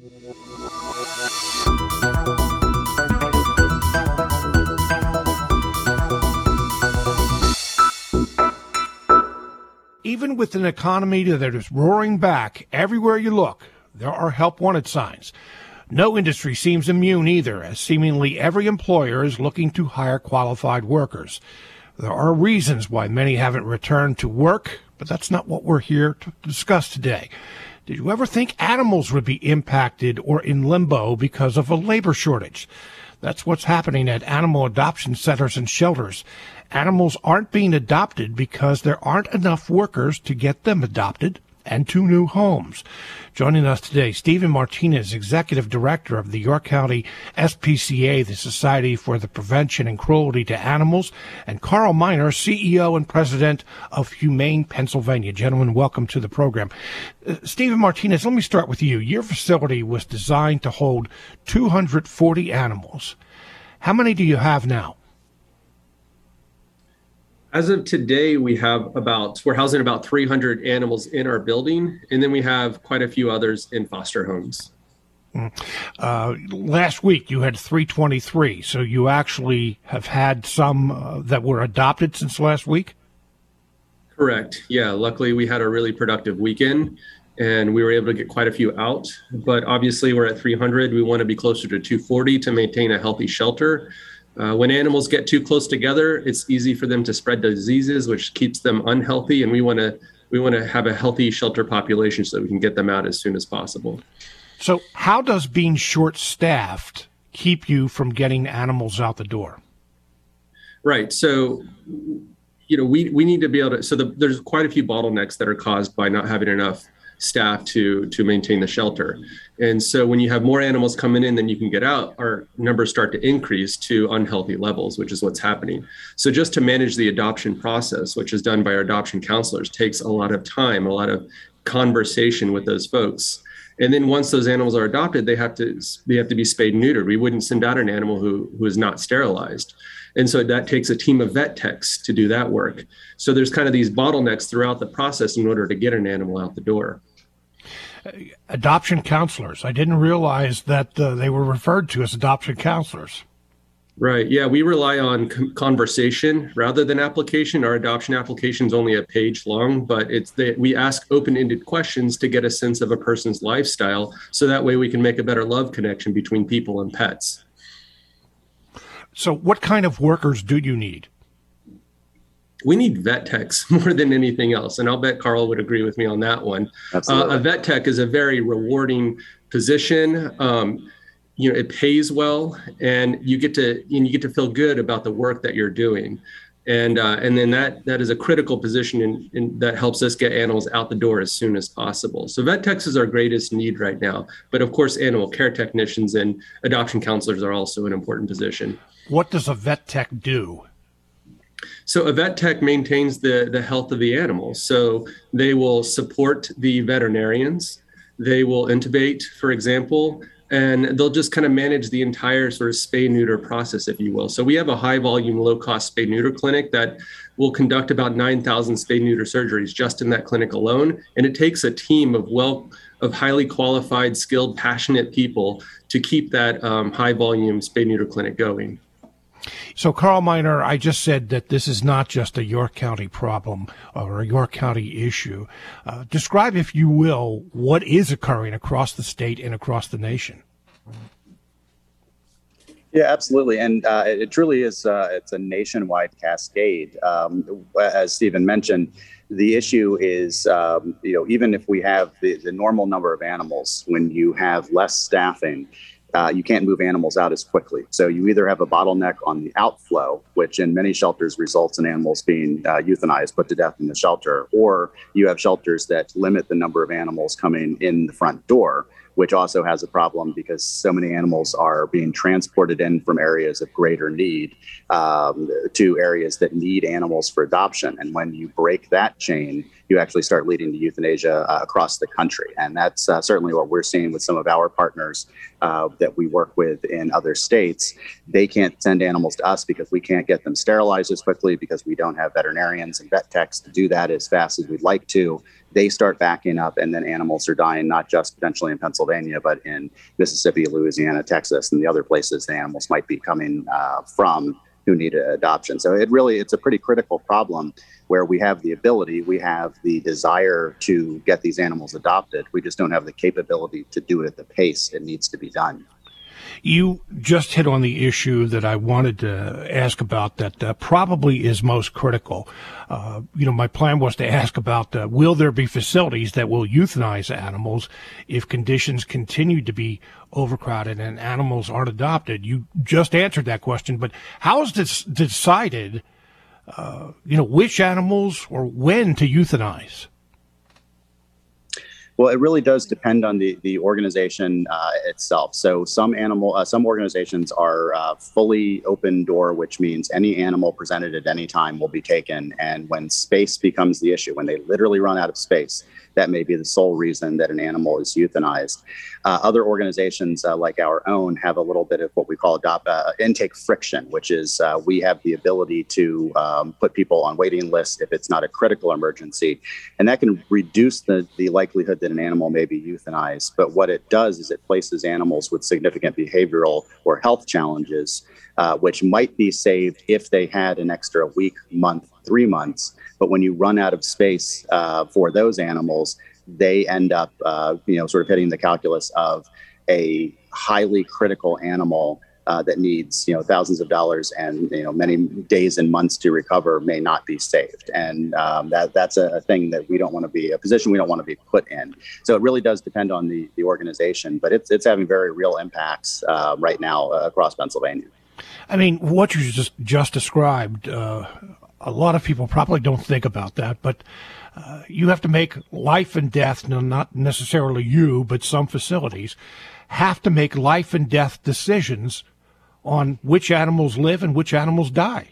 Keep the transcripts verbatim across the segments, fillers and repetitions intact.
Even with an economy that is roaring back, everywhere you look, there are help-wanted signs. No industry seems immune either, as seemingly every employer is looking to hire qualified workers. There are reasons why many haven't returned to work, but that's not what we're here to discuss today. Did you ever think animals would be impacted or in limbo because of a labor shortage? That's what's happening at animal adoption centers and shelters. Animals aren't being adopted because there aren't enough workers to get them adopted and to new homes. Joining us today, Stephen Martinez, Executive Director of the York County S P C A, the Society for the Prevention and Cruelty to Animals, and Carl Miner, C E O and President of Humane Pennsylvania. Gentlemen, welcome to the program. Uh, Stephen Martinez, let me start with you. Your facility was designed to hold two hundred forty animals. How many do you have now? As of today, we have about, we're housing about three hundred animals in our building, and then we have quite a few others in foster homes. Uh, last week, you had three twenty-three, so you actually have had some uh, that were adopted since last week? Correct. Yeah, luckily we had a really productive weekend, and we were able to get quite a few out. But obviously, we're at three hundred. We want to be closer to two forty to maintain a healthy shelter. Uh, when animals get too close together, it's easy for them to spread diseases, which keeps them unhealthy. And we want to we want to have a healthy shelter population so that we can get them out as soon as possible. So how does being short-staffed keep you from getting animals out the door? Right. So, you know, we, we need to be able to, so the, there's quite a few bottlenecks that are caused by not having enough staff to to maintain the shelter. And so when you have more animals coming in than you can get out, our numbers start to increase to unhealthy levels, which is what's happening. So just to manage the adoption process, which is done by our adoption counselors, takes a lot of time, a lot of conversation with those folks. And then once those animals are adopted, they have to they have to be spayed and neutered. We wouldn't send out an animal who who is not sterilized. And so that takes a team of vet techs to do that work. So there's kind of these bottlenecks throughout the process in order to get an animal out the door. Adoption counselors. I didn't realize that uh, they were referred to as adoption counselors. Right. Yeah, we rely on c- conversation rather than application. Our adoption application is only a page long, but it's the, we ask open-ended questions to get a sense of a person's lifestyle, so that way we can make a better love connection between people and pets. So what kind of workers do you need? We need vet techs more than anything else. And I'll bet Carl would agree with me on that one. Uh, a vet tech is a very rewarding position. Um, you know, it pays well, and you get to and you get to feel good about the work that you're doing. And uh, and then that that is a critical position in, in, that helps us get animals out the door as soon as possible. So vet techs is our greatest need right now. But of course, animal care technicians and adoption counselors are also an important position. What does a vet tech do? So a vet tech maintains the, the health of the animals. So they will support the veterinarians. They will intubate, for example, and they'll just kind of manage the entire sort of spay neuter process, if you will. So we have a high volume, low cost spay neuter clinic that will conduct about nine thousand spay neuter surgeries just in that clinic alone. And it takes a team of well, of highly qualified, skilled, passionate people to keep that um, high volume spay neuter clinic going. So, Carl Miner, I just said that this is not just a York County problem or a York County issue. Uh, describe, if you will, what is occurring across the state and across the nation. Yeah, absolutely. And uh, it truly is, uh, it's a nationwide cascade. Um, as Stephen mentioned, the issue is, um, you know, even if we have the, the normal number of animals, when you have less staffing, Uh, you can't move animals out as quickly. So you either have a bottleneck on the outflow, which in many shelters results in animals being uh, euthanized, put to death in the shelter, or you have shelters that limit the number of animals coming in the front door, which also has a problem because so many animals are being transported in from areas of greater need um, to areas that need animals for adoption. And when you break that chain, you actually start leading to euthanasia uh, across the country. And that's uh, certainly what we're seeing with some of our partners uh, that we work with in other states. They can't send animals to us because we can't get them sterilized as quickly, because we don't have veterinarians and vet techs to do that as fast as we'd like to. they start backing up, and then animals are dying, not just potentially in Pennsylvania, but in Mississippi, Louisiana, Texas, and the other places the animals might be coming uh, from who need adoption. So it really, it's a pretty critical problem where we have the ability, we have the desire to get these animals adopted. We just don't have the capability to do it at the pace it needs to be done. You just hit on the issue that I wanted to ask about that uh, probably is most critical. Uh, you know, my plan was to ask about uh, will there be facilities that will euthanize animals if conditions continue to be overcrowded and animals aren't adopted? You just answered that question, but how is this decided, uh, you know, which animals or when to euthanize? Well, it really does depend on the the organization uh, itself. So some animal, uh, some organizations are uh, fully open door, which means any animal presented at any time will be taken. And when space becomes the issue, when they literally run out of space, that may be the sole reason that an animal is euthanized. Uh, other organizations uh, like our own have a little bit of what we call adopt, uh, intake friction, which is uh, we have the ability to um, put people on waiting lists if it's not a critical emergency. And that can reduce the, the likelihood that an animal may be euthanized. But what it does is it places animals with significant behavioral or health challenges, uh, which might be saved if they had an extra week, month, three months. But when you run out of space uh, for those animals, they end up, uh, you know, sort of hitting the calculus of a highly critical animal uh, that needs, you know, thousands of dollars and, you know, many days and months to recover may not be saved. And um, that that's a thing that we don't want to be, a position we don't want to be put in. So it really does depend on the, the organization, but it's, it's having very real impacts uh, right now uh, across Pennsylvania. I mean, what you just, just described, uh, a lot of people probably don't think about that, but uh, you have to make life and death, no, not necessarily you, but some facilities have to make life and death decisions on which animals live and which animals die.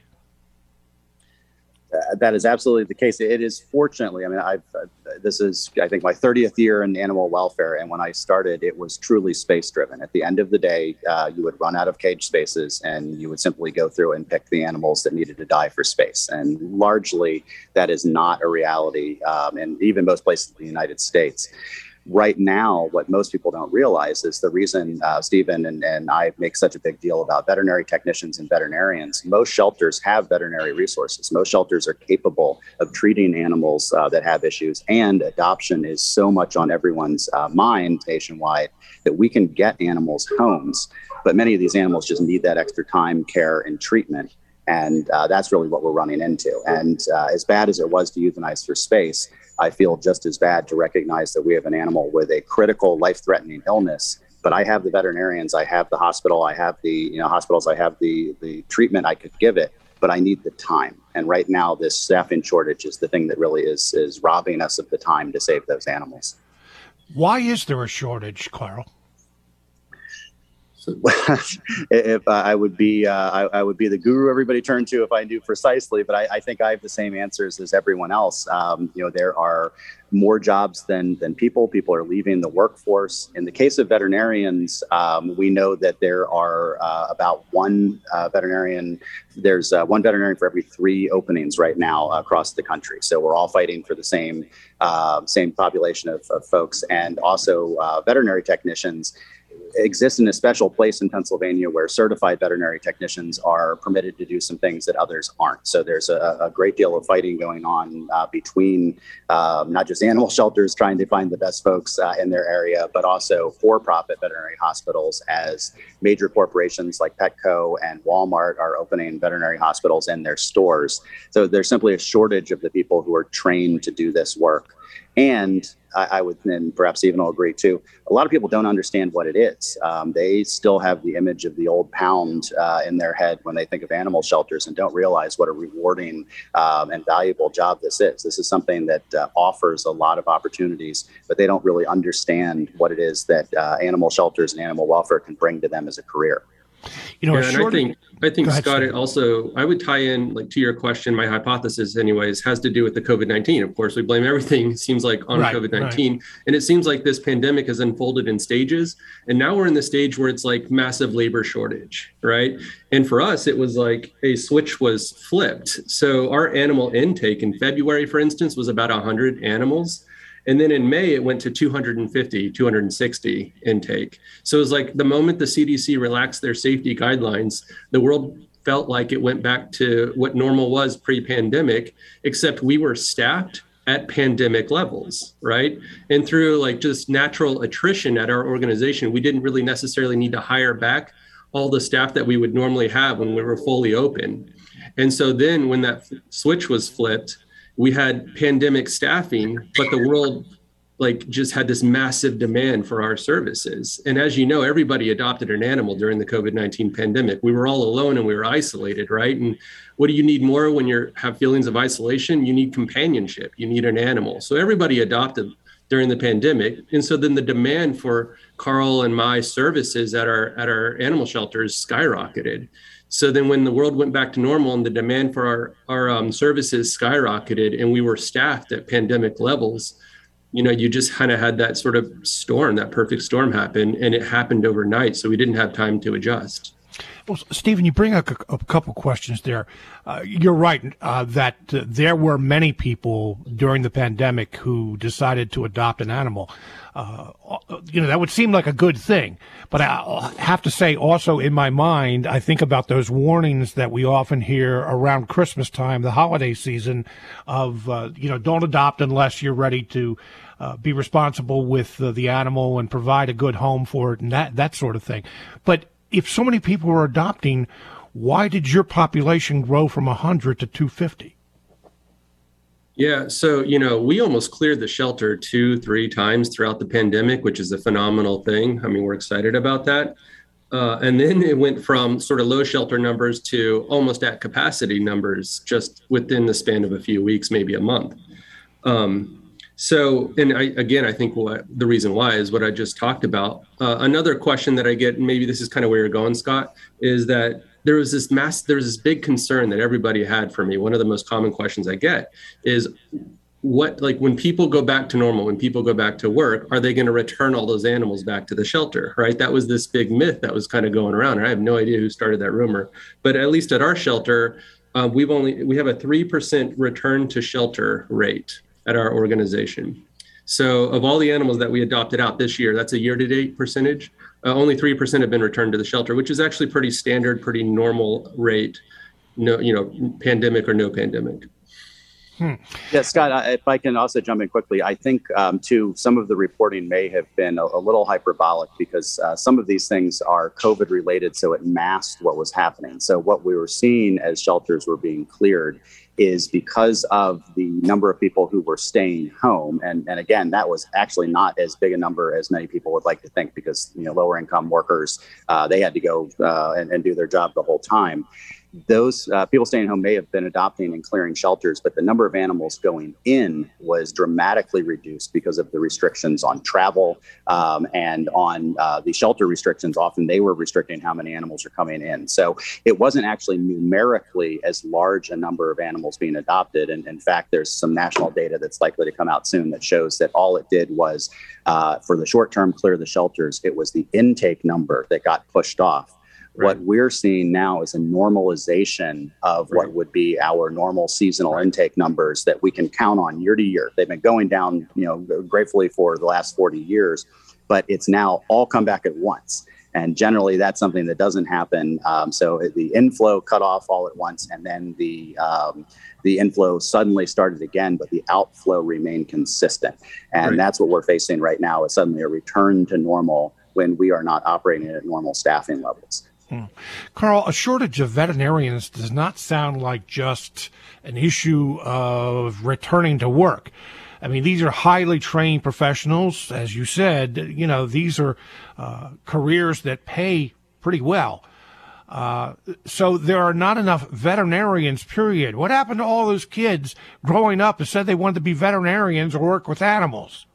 Uh, that is absolutely the case. It is fortunately, I mean, I've, uh, this is, I think, my thirtieth year in animal welfare. And when I started, it was truly space driven. At the end of the day, uh, you would run out of cage spaces and you would simply go through and pick the animals that needed to die for space. And largely, that is not a reality. Um, and even most places in the United States. Right now, what most people don't realize is the reason uh, Stephen and, and I make such a big deal about veterinary technicians and veterinarians. Most shelters have veterinary resources. Most shelters are capable of treating animals uh, that have issues, and adoption is so much on everyone's uh, mind nationwide that we can get animals homes. But many of these animals just need that extra time, care, and treatment. And uh, that's really what we're running into. And uh, as bad as it was to euthanize for space, I feel just as bad to recognize that we have an animal with a critical life-threatening illness, but I have the veterinarians, I have the hospital, I have the, you know, hospitals, I have the, the treatment I could give it, but I need the time. And right now, this staffing shortage is the thing that really is, is robbing us of the time to save those animals. Why is there a shortage, Carl? if uh, I would be, uh, I, I would be the guru everybody turned to if I knew precisely. But I, I think I have the same answers as everyone else. Um, you know, there are more jobs than than people. People are leaving the workforce. In the case of veterinarians, um, we know that there are uh, about one uh, veterinarian. There's uh, one veterinarian for every three openings right now across the country. So we're all fighting for the same uh, same population of, of folks, and also uh, veterinary technicians exist in a special place in Pennsylvania where certified veterinary technicians are permitted to do some things that others aren't. So there's a, a great deal of fighting going on uh, between um, not just animal shelters trying to find the best folks uh, in their area, but also for-profit veterinary hospitals, as major corporations like Petco and Walmart are opening veterinary hospitals in their stores. So there's simply a shortage of the people who are trained to do this work. And I, I would, and perhaps Stephen will agree too, a lot of people don't understand what it is. Um, they still have the image of the old pound uh, in their head when they think of animal shelters, and don't realize what a rewarding um, and valuable job this is. This is something that uh, offers a lot of opportunities, but they don't really understand what it is that uh, animal shelters and animal welfare can bring to them as a career. You know, yeah, and I think, I think ahead, Scott, Steve. it also, I would tie in, like, to your question, my hypothesis anyways, has to do with the COVID nineteen. Of course, we blame everything, it seems like, on Right, COVID nineteen. right. And it seems like this pandemic has unfolded in stages. And now we're in the stage where it's like massive labor shortage, right? And for us, it was like a switch was flipped. So our animal intake in February, for instance, was about one hundred animals. And then in May, it went to two hundred fifty, two hundred sixty intake. So it was like the moment the C D C relaxed their safety guidelines, the world felt like it went back to what normal was pre-pandemic, except we were staffed at pandemic levels, right? And through like just natural attrition at our organization, we didn't really necessarily need to hire back all the staff that we would normally have when we were fully open. And so then when that switch was flipped, we had pandemic staffing, but the world like just had this massive demand for our services. And as you know, everybody adopted an animal during the COVID nineteen pandemic. We were all alone and we were isolated, right? And what do you need more when you have feelings of isolation? You need companionship, you need an animal. So everybody adopted during the pandemic. And so then the demand for Carl and my services at our at our animal shelters skyrocketed. So then when the world went back to normal and the demand for our, our um, services skyrocketed and we were staffed at pandemic levels, you know, you just kind of had that sort of storm, that perfect storm happen, and it happened overnight. So we didn't have time to adjust. Well, Stephen, you bring up a, a couple questions there. Uh, you're right uh, that uh, there were many people during the pandemic who decided to adopt an animal. Uh, you know, that would seem like a good thing. But I have to say also in my mind, I think about those warnings that we often hear around Christmas time, the holiday season of, uh, you know, don't adopt unless you're ready to uh, be responsible with uh, the animal and provide a good home for it and that, that sort of thing. But if so many people were adopting, why did your population grow from one hundred to two hundred fifty? Yeah, so, you know, we almost cleared the shelter two, three times throughout the pandemic, which is a phenomenal thing. I mean, we're excited about that. Uh, and then it went from sort of low shelter numbers to almost at capacity numbers just within the span of a few weeks, maybe a month. Um, So, and I, again, I think what the reason why is what I just talked about. Uh, another question that I get, and maybe this is kind of where you're going, Scott, is that there was this mass, there was this big concern that everybody had for me. One of the most common questions I get is what, like when people go back to normal, when people go back to work, are they going to return all those animals back to the shelter, right? That was this big myth that was kind of going around. And I have no idea who started that rumor, but at least at our shelter, uh, we've only, we have a three percent return to shelter rate at our organization. So of all the animals that we adopted out this year, that's a year-to-date percentage, uh, only three percent have been returned to the shelter, which is actually pretty standard, pretty normal rate, no, you know, pandemic or no pandemic. Hmm. Yeah, Scott, I, if I can also jump in quickly, I think um, too, some of the reporting may have been a, a little hyperbolic because uh, some of these things are COVID related, so it masked what was happening. So what we were seeing as shelters were being cleared is because of the number of people who were staying home. And, and again, that was actually not as big a number as many people would like to think because, you know, lower income workers, uh, they had to go uh, and, and do their job the whole time. Those uh, people staying home may have been adopting and clearing shelters, but the number of animals going in was dramatically reduced because of the restrictions on travel um, and on uh, the shelter restrictions. Often they were restricting how many animals are coming in. So it wasn't actually numerically as large a number of animals being adopted. And in fact, there's some national data that's likely to come out soon that shows that all it did was uh, for the short term clear the shelters, it was the intake number that got pushed off. Right. What we're seeing now is a normalization of right. what would be our normal seasonal right. intake numbers that we can count on year to year. They've been going down, you know, gratefully for the last forty years, but it's now all come back at once. And generally, that's something that doesn't happen. Um, so the inflow cut off all at once, and then the um, the inflow suddenly started again, but the outflow remained consistent. And right. that's what we're facing right now is suddenly a return to normal when we are not operating at normal staffing levels. Hmm. Carl, a shortage of veterinarians does not sound like just an issue of returning to work. I mean, these are highly trained professionals. As you said, you know, these are uh, careers that pay pretty well. Uh, so there are not enough veterinarians, period. What happened to all those kids growing up that said they wanted to be veterinarians or work with animals?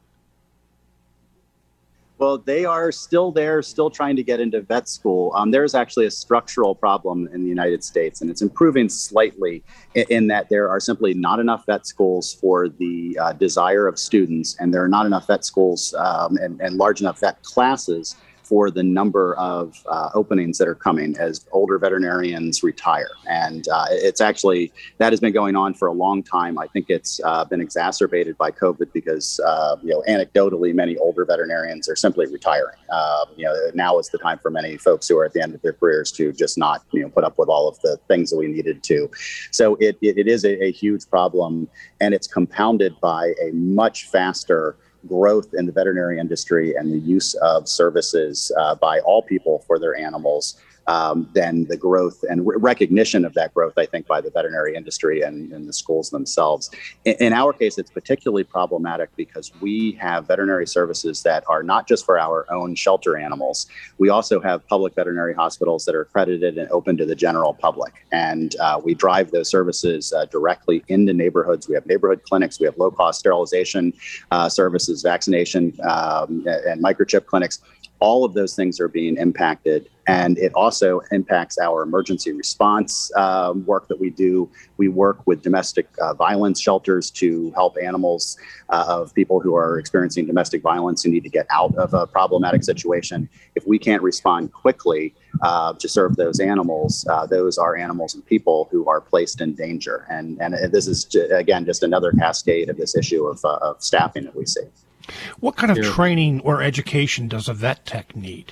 Well, they are still there, still trying to get into vet school. Um, there's actually a structural problem in the United States, and it's improving slightly in, in that there are simply not enough vet schools for the uh, desire of students, and there are not enough vet schools um, and, and large enough vet classes for the number of uh, openings that are coming as older veterinarians retire. And uh, it's actually, that has been going on for a long time. I think it's uh, been exacerbated by COVID because, uh, you know, anecdotally, many older veterinarians are simply retiring. Uh, you know, now is the time for many folks who are at the end of their careers to just not, you know, put up with all of the things that we needed to. So it, it, it is a, a huge problem, and it's compounded by a much faster growth in the veterinary industry and the use of services uh, by all people for their animals um, than the growth and re- recognition of that growth, I think, by the veterinary industry and, and the schools themselves. In, in our case, it's particularly problematic because we have veterinary services that are not just for our own shelter animals. We also have public veterinary hospitals that are accredited and open to the general public. And uh, we drive those services uh, directly into neighborhoods. We have neighborhood clinics. We have low-cost sterilization uh, services, vaccination, um, and microchip clinics. All of those things are being impacted, and it also impacts our emergency response um, work that we do. We work with domestic uh, violence shelters to help animals uh, of people who are experiencing domestic violence who need to get out of a problematic situation. If we can't respond quickly uh, to serve those animals, uh, those are animals and people who are placed in danger. And, and this is, again, just another cascade of this issue of, uh, of staffing that we see. What kind of Yeah. training or education does a vet tech need?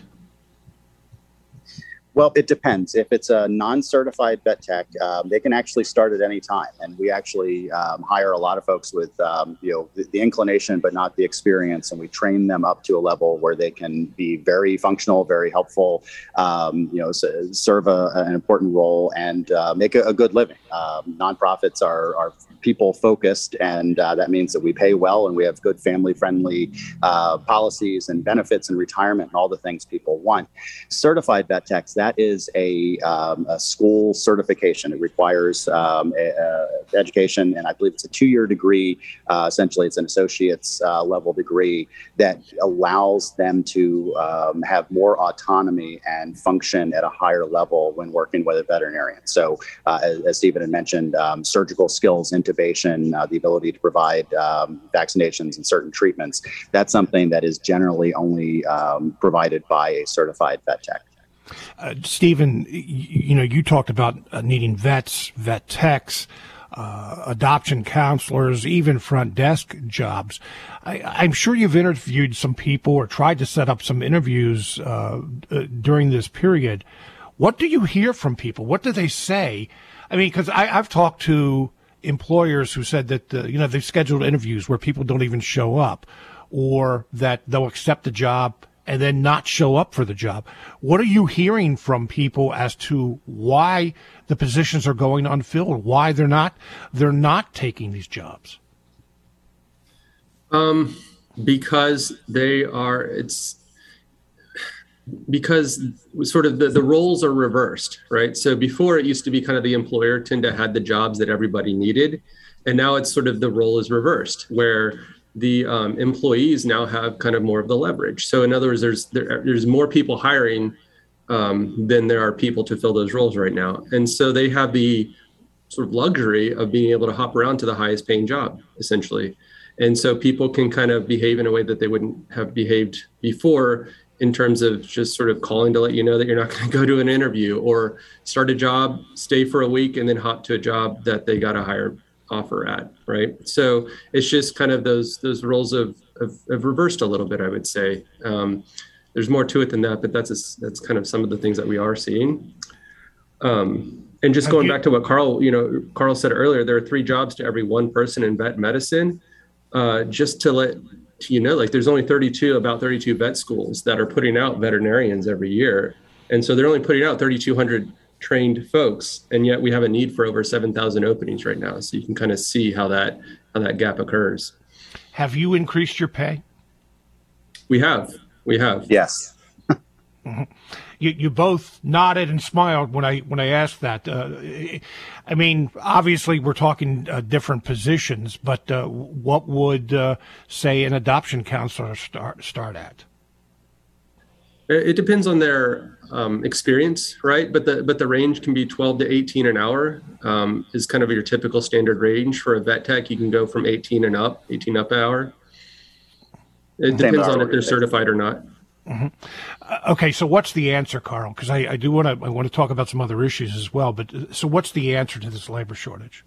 Well, it depends. If it's a non-certified vet tech, um, they can actually start at any time. And we actually um, hire a lot of folks with, um, you know, the, the inclination, but not the experience. And we train them up to a level where they can be very functional, very helpful, um, you know, s- serve a, an important role and uh, make a, a good living. Um, nonprofits are, are people focused, and uh, that means that we pay well and we have good family friendly uh, policies and benefits and retirement and all the things people want. Certified vet techs, that is a, um, a school certification. It requires um, a, a education, and I believe it's a two-year degree. Uh, essentially, it's an associate's uh, level degree that allows them to um, have more autonomy and function at a higher level when working with a veterinarian. So, uh, as, as Stephen had mentioned, um, surgical skills, intubation, uh, the ability to provide um, vaccinations and certain treatments, that's something that is generally only um, provided by a certified vet tech. Uh, Stephen, y- you know, you talked about uh, needing vets, vet techs, uh, adoption counselors, even front desk jobs. I, I'm sure you've interviewed some people or tried to set up some interviews uh, uh, during this period. What do you hear from people? What do they say? I mean, because I've talked to employers who said that, uh, you know, they've scheduled interviews where people don't even show up, or that they'll accept the job and then not show up for the job. What are you hearing from people as to why the positions are going unfilled, why they're not they're not taking these jobs? Um, because they are, it's because sort of the, the roles are reversed, right? So before it used to be kind of the employer tend to had the jobs that everybody needed. And now it's sort of the role is reversed, where the um, employees now have kind of more of the leverage. So in other words, there's there, there's more people hiring um, than there are people to fill those roles right now. And so they have the sort of luxury of being able to hop around to the highest paying job, essentially. And so people can kind of behave in a way that they wouldn't have behaved before, in terms of just sort of calling to let you know that you're not going to go to an interview, or start a job, stay for a week, and then hop to a job that they got a higher offer at, right? So it's just kind of those those roles of have, have reversed a little bit, I would say. Um, there's more to it than that, but that's a, that's kind of some of the things that we are seeing. Um, and just going back to what Carl, you know, Carl said earlier, there are three jobs to every one person in vet medicine. Uh, just to let you know, like there's only thirty-two, about thirty-two vet schools that are putting out veterinarians every year. And so they're only putting out thirty-two hundred trained folks, and yet we have a need for over seven thousand openings right now. So you can kind of see how that how that gap occurs. Have you increased your pay? We have, we have. Yes. Mm-hmm. You you both nodded and smiled when I when I asked that. Uh, I mean, obviously we're talking uh, different positions, but uh, what would uh, say an adoption counselor start start at? It depends on their um, experience, right? But the but the range can be twelve to eighteen an hour um, is kind of your typical standard range for a vet tech. You can go from eighteen and up, eighteen up an hour. It depends on if they're certified or not. Mm-hmm. Uh, okay, so what's the answer, Carl? Because I, I do want to I want to talk about some other issues as well. But uh, so what's the answer to this labor shortage?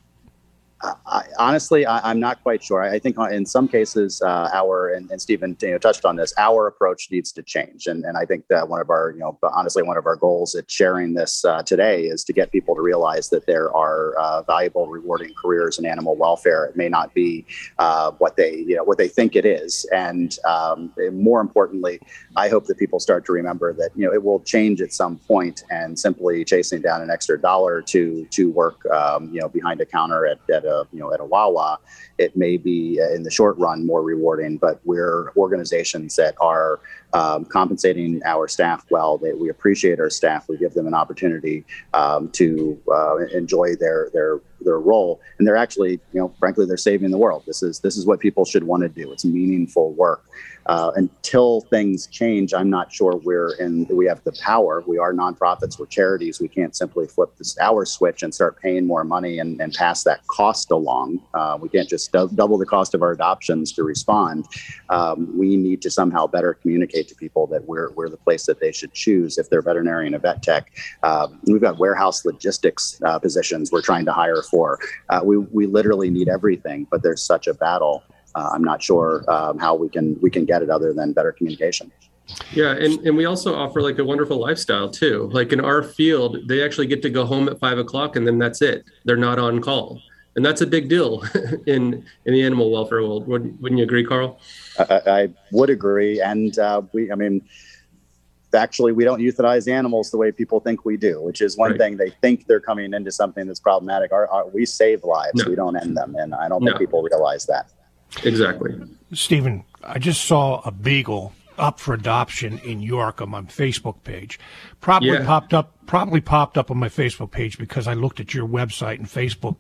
I, honestly, I, I'm not quite sure. I, I think in some cases, uh, our and, and Stephen you know, touched on this. Our approach needs to change, and and I think that one of our you know honestly one of our goals at sharing this uh, today is to get people to realize that there are uh, valuable, rewarding careers in animal welfare. It may not be uh, what they you know what they think it is, and um, more importantly, I hope that people start to remember that you know it will change at some point, and simply chasing down an extra dollar to to work um, you know behind a counter at, at a, you know, at a Wawa, it may be uh, in the short run more rewarding, but we're organizations that are um, compensating our staff well. They, we appreciate our staff. We give them an opportunity um, to uh, enjoy their their their role, and they're actually, you know, frankly, they're saving the world. This is this is what people should want to do. It's meaningful work. Uh, until things change, I'm not sure we're in. We have the power. We are nonprofits. We're charities. We can't simply flip this hour switch and start paying more money and, and pass that cost along. Uh, we can't just do- double the cost of our adoptions to respond. Um, we need to somehow better communicate to people that we're we're the place that they should choose if they're veterinarian or vet tech. Uh, we've got warehouse logistics uh, positions we're trying to hire for. Uh, we we literally need everything, but there's such a battle. Uh, I'm not sure um, how we can we can get it other than better communication. Yeah, and, and we also offer like a wonderful lifestyle too. Like in our field, they actually get to go home at five o'clock and then that's it. They're not on call. And that's a big deal in, in the animal welfare world. Wouldn't, wouldn't you agree, Carl? I, I would agree. And uh, we, I mean, actually, we don't euthanize animals the way people think we do, which is one right. thing. They think they're coming into something that's problematic. Our, our, we save lives. No. We don't end them. And I don't think no. people realize that. Exactly. Stephen, I just saw a beagle up for adoption in York on my Facebook page. Probably yeah. popped up, probably popped up on my Facebook page because I looked at your website and Facebook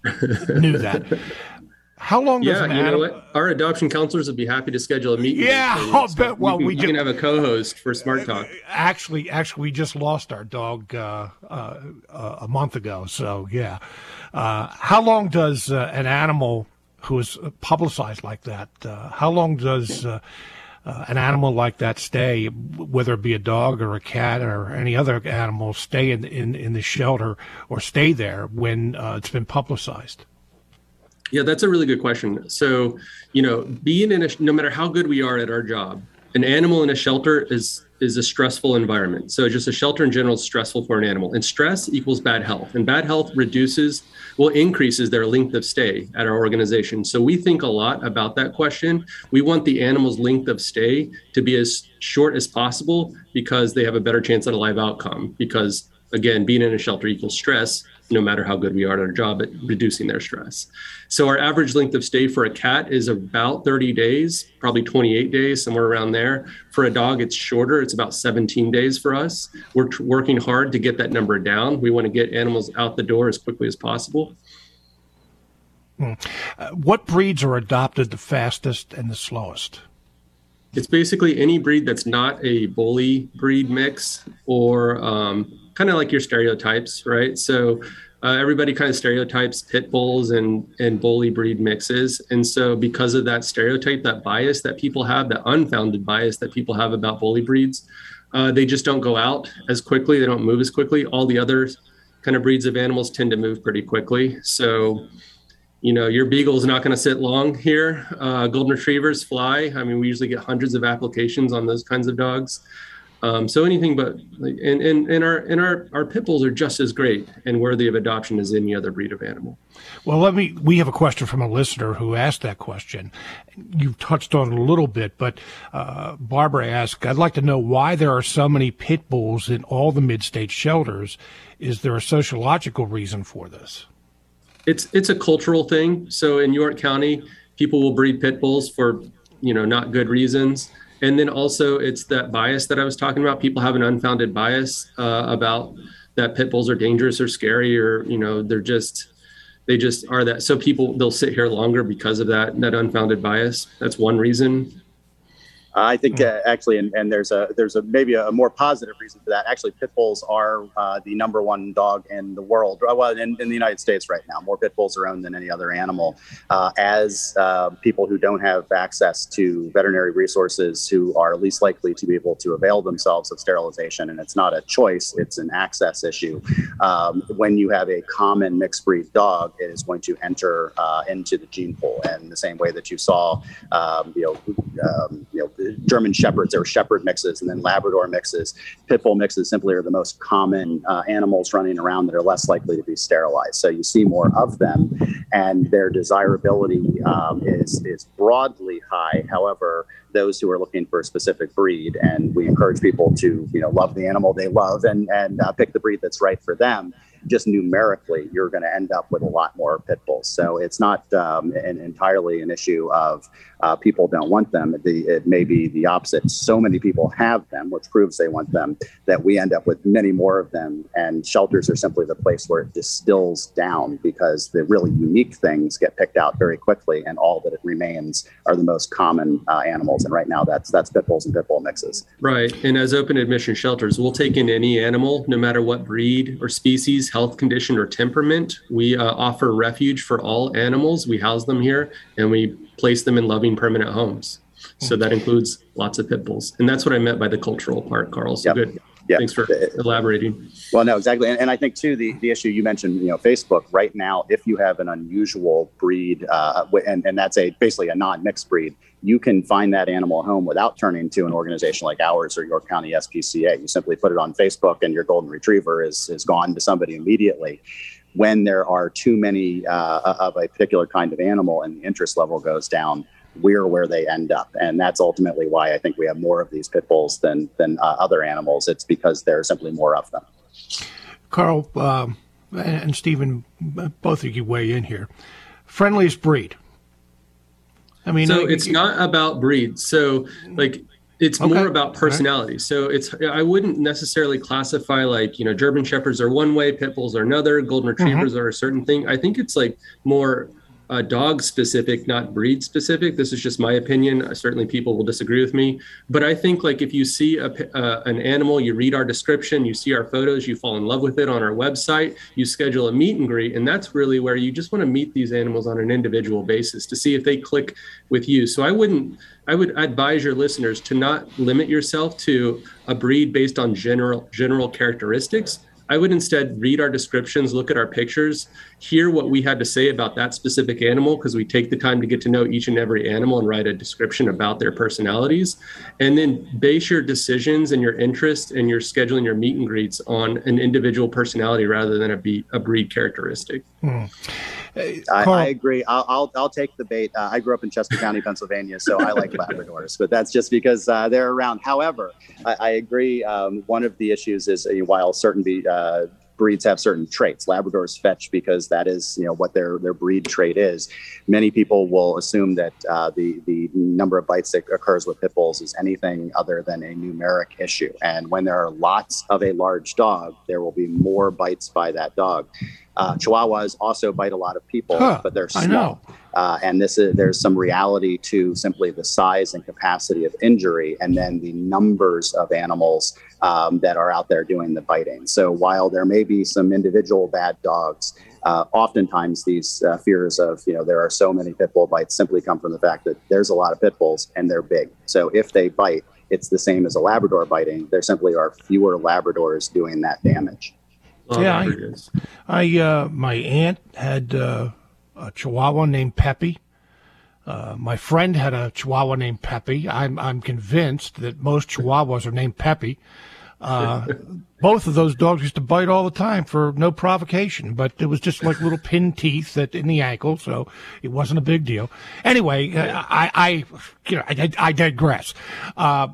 knew that. How long does yeah, an you animal... know what? Our adoption counselors would be happy to schedule a meeting. Yeah, I'll bet. Well, you can, we you do... can have a co-host for Smart Talk. Actually, actually, we just lost our dog uh, uh, a month ago. So, yeah. Uh, how long does uh, an animal who is publicized like that, uh, how long does uh, uh, an animal like that stay, whether it be a dog or a cat or any other animal, stay in, in, in the shelter or stay there when uh, it's been publicized? Yeah, that's a really good question. So, you know, being in a, no matter how good we are at our job, an animal in a shelter is is a stressful environment. So just a shelter in general is stressful for an animal. And stress equals bad health. And bad health reduces, well, increases their length of stay at our organization. So we think a lot about that question. We want the animal's length of stay to be as short as possible because they have a better chance at a live outcome. Because again, being in a shelter equals stress, no matter how good we are at our job at reducing their stress. So our average length of stay for a cat is about thirty days, probably twenty-eight days, somewhere around there. For a dog, it's shorter. It's about seventeen days for us. We're t- working hard to get that number down. We want to get animals out the door as quickly as possible. Hmm. Uh, what breeds are adopted the fastest and the slowest? It's basically any breed that's not a bully breed mix or um, kind of like your stereotypes, right? So uh, everybody kind of stereotypes pit bulls and, and bully breed mixes. And so because of that stereotype, that bias that people have, that unfounded bias that people have about bully breeds, uh, they just don't go out as quickly. They don't move as quickly. All the other kind of breeds of animals tend to move pretty quickly. So you know, your beagle is not going to sit long here. Uh, golden retrievers fly. I mean, we usually get hundreds of applications on those kinds of dogs. Um, so anything but, like, and, and, and our and our, our pit bulls are just as great and worthy of adoption as any other breed of animal. Well, let me, we have a question from a listener who asked that question. You've touched on it a little bit, but uh, Barbara asked, I'd like to know why there are so many pit bulls in all the mid-state shelters. Is there a sociological reason for this? It's it's a cultural thing. So in York County, people will breed pit bulls for, you know, not good reasons. And then also it's that bias that I was talking about. People have an unfounded bias uh, about that pit bulls are dangerous or scary or, you know, they're just, they just are that. So people, they'll sit here longer because of that, that unfounded bias. That's one reason. I think uh, actually, and, and there's a there's a maybe a more positive reason for that. Actually, pit bulls are uh, the number one dog in the world. Well, in, in the United States right now, more pit bulls are owned than any other animal. Uh, as uh, people who don't have access to veterinary resources, who are least likely to be able to avail themselves of sterilization, and it's not a choice; it's an access issue. Um, when you have a common mixed breed dog, it is going to enter uh, into the gene pool, and the same way that you saw, um, you know, um, you know. German Shepherds, there were Shepherd mixes and then Labrador mixes. Pit bull mixes simply are the most common uh, animals running around that are less likely to be sterilized. So you see more of them, and their desirability um, is is broadly high. However, those who are looking for a specific breed, and we encourage people to you know love the animal they love and and uh, pick the breed that's right for them. Just numerically, you're going to end up with a lot more pit bulls. So it's not um, an, entirely an issue of uh, people don't want them. The, it may be the opposite. So many people have them, which proves they want them, that we end up with many more of them. And shelters are simply the place where it distills down, because the really unique things get picked out very quickly, and all that it remains are the most common uh, animals. And right now, that's that's pit bulls and pit bull mixes. Right. And as open admission shelters, we'll take in any animal, no matter what breed or species, health condition, or temperament. We uh, offer refuge for all animals. We house them here, and we place them in loving permanent homes. So that includes lots of pit bulls. And that's what I meant by the cultural part, Carl. So yep. Good. Yep. Thanks for elaborating. Well, no, exactly. And, and I think, too, the, the issue you mentioned, you know, Facebook right now, if you have an unusual breed, uh, and, and that's a basically a non-mixed breed, you can find that animal a home without turning to an organization like ours or York County S P C A. You simply put it on Facebook, and your golden retriever is, is gone to somebody immediately. When there are too many uh, of a particular kind of animal and the interest level goes down, we're where they end up. And that's ultimately why I think we have more of these pit bulls than than uh, other animals. It's because there are simply more of them. Carl uh, and Stephen, both of you weigh in here. Friendliest breed. I mean, so I, it's you, not about breed. So like, it's okay. more about personality. Right. So it's, I wouldn't necessarily classify like, you know, German Shepherds are one way, pit bulls are another, golden retrievers mm-hmm. are a certain thing. I think it's like more uh, dog specific, not breed specific. This is just my opinion. Uh, certainly people will disagree with me, but I think like if you see a, uh, an animal, you read our description, you see our photos, you fall in love with it on our website, you schedule a meet and greet. And that's really where you just want to meet these animals on an individual basis to see if they click with you. So I wouldn't, I would advise your listeners to not limit yourself to a breed based on general general characteristics. I would instead read our descriptions, look at our pictures, hear what we had to say about that specific animal, because we take the time to get to know each and every animal and write a description about their personalities, and then base your decisions and your interest and your scheduling your meet and greets on an individual personality rather than a, be- a breed characteristic. Hmm. I, I agree. I'll, I'll I'll take the bait. Uh, I grew up in Chester County, Pennsylvania, so I like Labradors, but that's just because uh, they're around. However, I, I agree. Um, one of the issues is uh, while certain be, uh, breeds have certain traits, Labradors fetch because that is, you know, what their their breed trait is. Many people will assume that uh, the the number of bites that occurs with pit bulls is anything other than a numeric issue. And when there are lots of a large dog, there will be more bites by that dog. Uh, Chihuahuas also bite a lot of people, huh, but they're small. I know. Uh, and this is, there's some reality to simply the size and capacity of injury, and then the numbers of animals um, that are out there doing the biting. So while there may be some individual bad dogs, uh, oftentimes these uh, fears of, you know, there are so many pit bull bites simply come from the fact that there's a lot of pit bulls and they're big. So if they bite, it's the same as a Labrador biting. There simply are fewer Labradors doing that damage. Oh, yeah, I, I uh, my aunt had uh, a Chihuahua named Peppy. Uh, my friend had a Chihuahua named Peppy. I'm I'm convinced that most Chihuahuas are named Peppy. Uh, both of those dogs used to bite all the time for no provocation, but it was just like little pin teeth that in the ankle, so it wasn't a big deal. Anyway, uh, I, I you know I, I digress. Uh,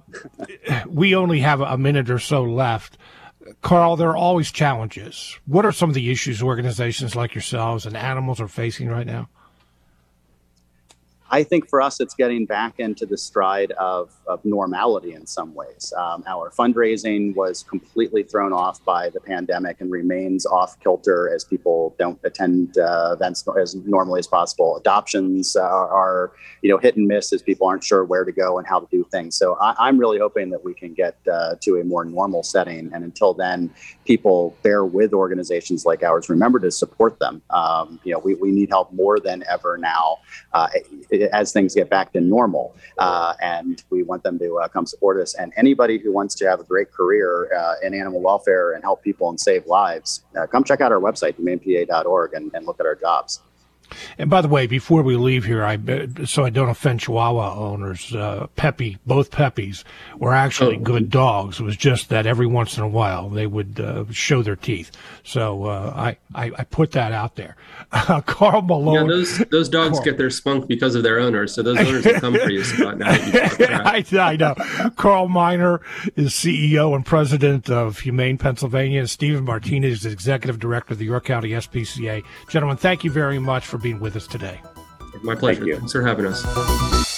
we only have a minute or so left. Carl, there are always challenges. What are some of the issues organizations like yourselves and animals are facing right now? I think for us, it's getting back into the stride of, of normality in some ways. Um, our fundraising was completely thrown off by the pandemic and remains off kilter as people don't attend uh, events as normally as possible. Adoptions are, are, you know, hit and miss as people aren't sure where to go and how to do things. So I, I'm really hoping that we can get uh, to a more normal setting. And until then, people bear with organizations like ours. Remember to support them. Um, you know, we, we need help more than ever now. Uh, as things get back to normal, uh, and we want them to uh, come support us. And anybody who wants to have a great career uh, in animal welfare and help people and save lives, uh, come check out our website, humane p a dot org, and, and look at our jobs. And by the way, before we leave here, I so I don't offend Chihuahua owners, uh, Peppy, both Peppies were actually oh. good dogs. It was just that every once in a while they would uh, show their teeth. So uh, I, I I put that out there. Uh, Carl Malone. Yeah, those those dogs Carl. get their spunk because of their owners. So those owners will come for you, Scott. Now I, I know. Carl Miner is C E O and president of Humane Pennsylvania. Stephen Martinez is executive director of the York County S P C A. Gentlemen, thank you very much for being with us today. My pleasure. Thank you. Thanks for having us.